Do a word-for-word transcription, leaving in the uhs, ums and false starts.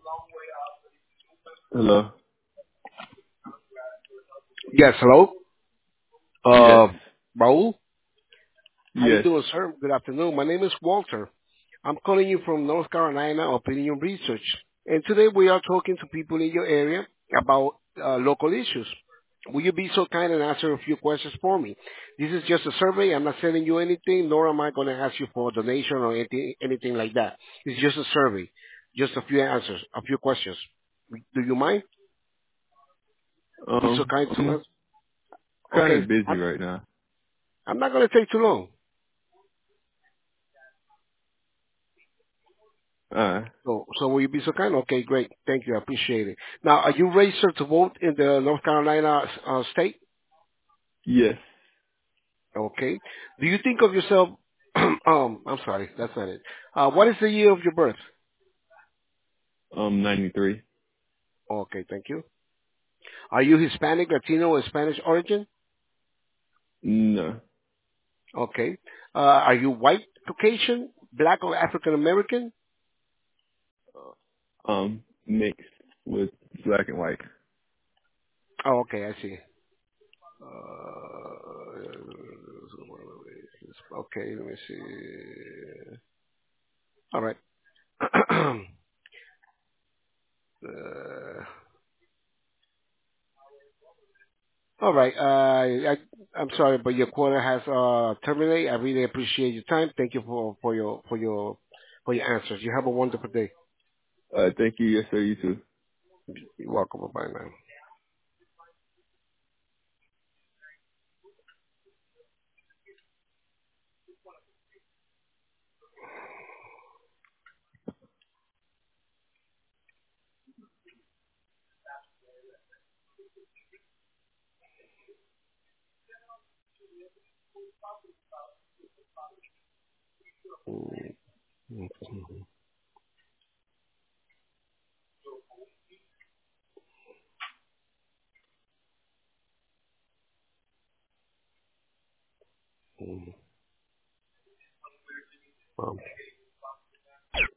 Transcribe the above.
Hello. Yes, hello. Yes. Uh, Raul, how you Yes. doing, sir? Good afternoon. My name is Walter. I'm calling you from North Carolina Opinion Research. And today we are talking to people in your area about uh, local issues. Will you be so kind and answer a few questions for me? This is just a survey. I'm not selling you anything, nor am I going to ask you for a donation or anything, anything like that. It's just a survey. Just a few answers, a few questions. Do you mind? Be so Um, kind to I'm us. kind Okay. of busy I'm, right now. I'm not going to take too long. Uh, So, so will you be so kind? Okay, great. Thank you. I appreciate it. Now, are you registered to vote in the North Carolina uh, state? yes. Okay. Do you think of yourself? um, I'm sorry, that's not it. Uh, what is the year of your birth? Um, ninety-three. Okay, thank you. Are you Hispanic, Latino, or Spanish origin? No. Okay. Uh, are you white, Caucasian, black, or African American? Um, mixed with black and white. Oh, okay, I see. Uh, okay, let me see. All right. uh, All right. Uh, I, I'm sorry, but your quota has uh, terminated. I really appreciate your time. Thank you for, for your for your for your answers. You have a wonderful day. Uh, thank you. Yes, sir. You too. You're welcome. Bye now.